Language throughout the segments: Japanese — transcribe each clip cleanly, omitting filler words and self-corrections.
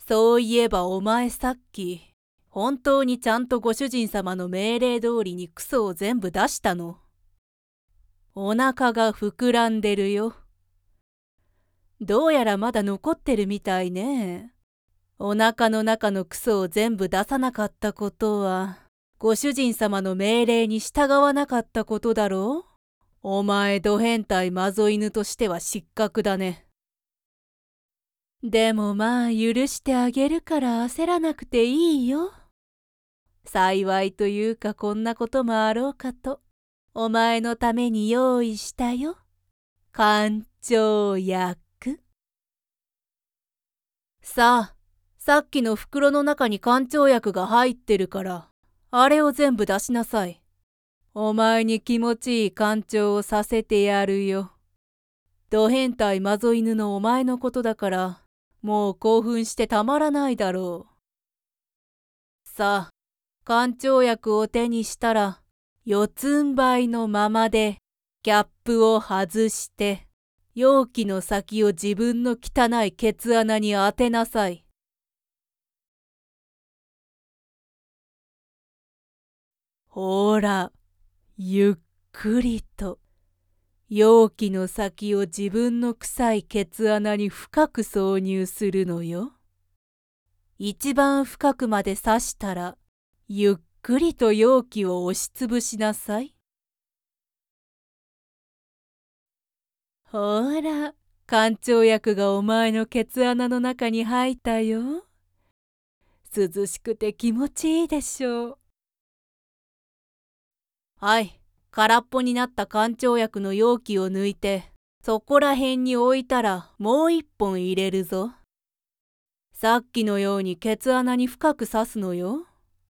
そういえばお前さっき、本当にちゃんとご主人様の命令通りにクソを全部出したの？お腹が膨らんでるよ。どうやらまだ残ってるみたいね。お腹の中のクソを全部出さなかったことは、ご主人様の命令に従わなかったことだろう？お前ド変態マゾ犬としては失格だね。でもまあ許してあげるから焦らなくていいよ。幸いというかこんなこともあろうかと、お前のために用意したよ。肝腸薬。さあ、さっきの袋の中に肝腸薬が入ってるから、あれを全部出しなさい。お前に気持ちいい肝腸をさせてやるよ。ド変態マゾ犬のお前のことだから、もう興奮してたまらないだろう。さあ、肝腸薬を手にしたら、四つん這いのままで、キャップを外して、容器の先を自分の汚いケツ穴に当てなさい。ほら、ゆっくりと、容器の先を自分の臭いケツ穴に深く挿入するのよ。一番深くまで刺したら、ゆっくりと容器を押しつぶしなさい。ほら、肝腸薬がお前のケツ穴の中に入ったよ。涼しくて気持ちいいでしょう。はい、空っぽになった肝腸薬の容器を抜いて、そこら辺に置いたらもう一本入れるぞ。さっきのようにケツ穴に深く刺すのよ。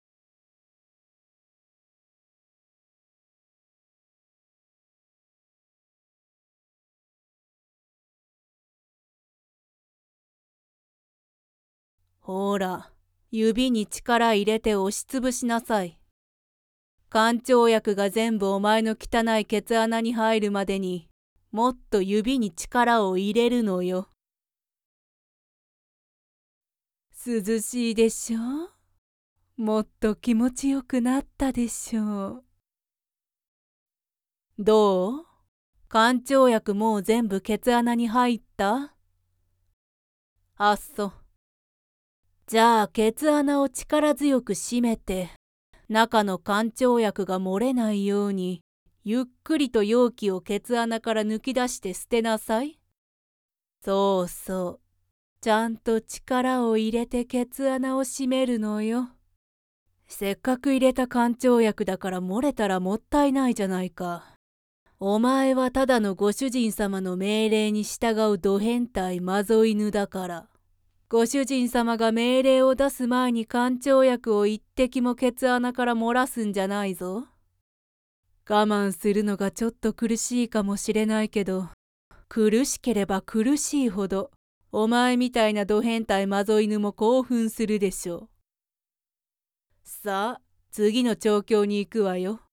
ほら、指に力入れて押しつぶしなさい。肝腸薬が全部お前の汚いケツ穴に入るまでにもっと指に力を入れるのよ。涼しいでしょう？もっと気持ちよくなったでしょう。どう？肝腸薬もう全部ケツ穴に入った？あっそ。じゃあケツ穴を力強く締めて、中の肝腸薬が漏れないように、ゆっくりと容器をケツ穴から抜き出して捨てなさい。そうそう。ちゃんと力を入れてケツ穴を閉めるのよ。せっかく入れた肝腸薬だから漏れたらもったいないじゃないか。お前はただのご主人様の命令に従うド変態マゾ犬だから。ご主人様が命令を出す前に肝腸薬を一滴もケツ穴から漏らすんじゃないぞ。我慢するのがちょっと苦しいかもしれないけど、苦しければ苦しいほど、お前みたいなド変態マゾ犬も興奮するでしょう。さあ、次の調教に行くわよ。